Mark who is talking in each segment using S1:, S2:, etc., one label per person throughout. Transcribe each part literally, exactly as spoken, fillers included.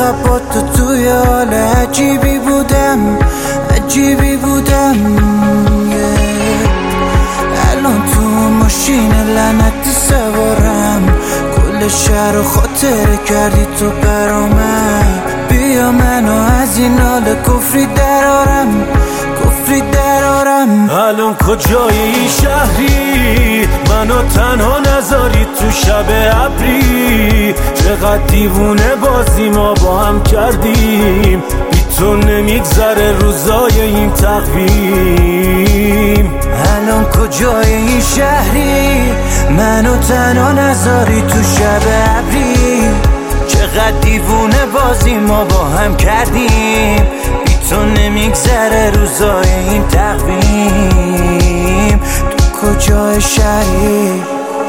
S1: شب با تو توی حال عجیبی بودم عجیبی بودم yeah. الان تو ماشین لعنتی سوارم، کل شهر رو خاطره کردی تو برامم. بیا منو از این حال کفری درارم کفری درارم.
S2: الان کجای این شهری منو تنها نذاری تو شب ابری؟ چقدر دیوونه بازی ما با هم کردیم، بی تو نمیگذره روزای این تقویم.
S1: الان کجای این شهری منو تنها نذاری تو شب ابری؟ چقدر دیوونه بازی ما با هم کردیم، بی تو نمیگذره روزای این تقویم. تو کجای شهری؟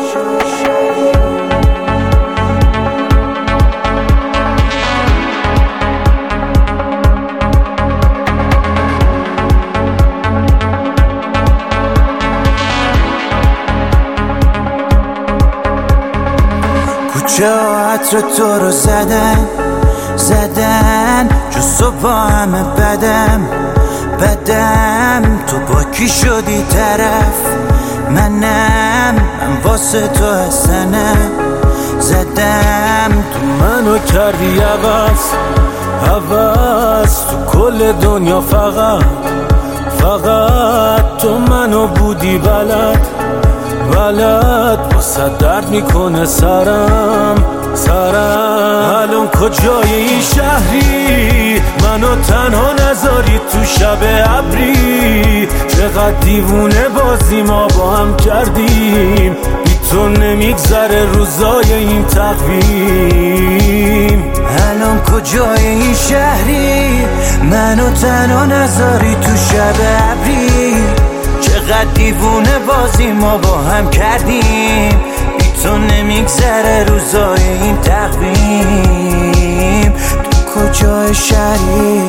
S1: کوچه ها عطر تو رو زدن زدن، جو صبح همه بدم بدم. تو با کی شدی طرف؟ منم من واسه تو حسنم زدم.
S2: تو منو کردی عوض عوض، تو کل دنیا فقط فقط تو منو بودی بلد بلد. واسه درد میکنه سرم سرم. الان کجای این شهری منو تنها نذاری تو شب ابری؟ چقدر دیوونه بازی ما با هم کردیم، بی تو نمیگذره روزای این تقویم.
S1: الان کجای این شهری منو تنها نذاری تو شب ابری؟ چقدر دیوونه بازی ما با هم کردیم، بی تو نمیگذره روزای این تقویم. تو کجای شهری؟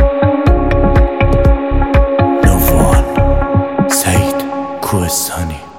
S2: نووان سعید کوهستانی.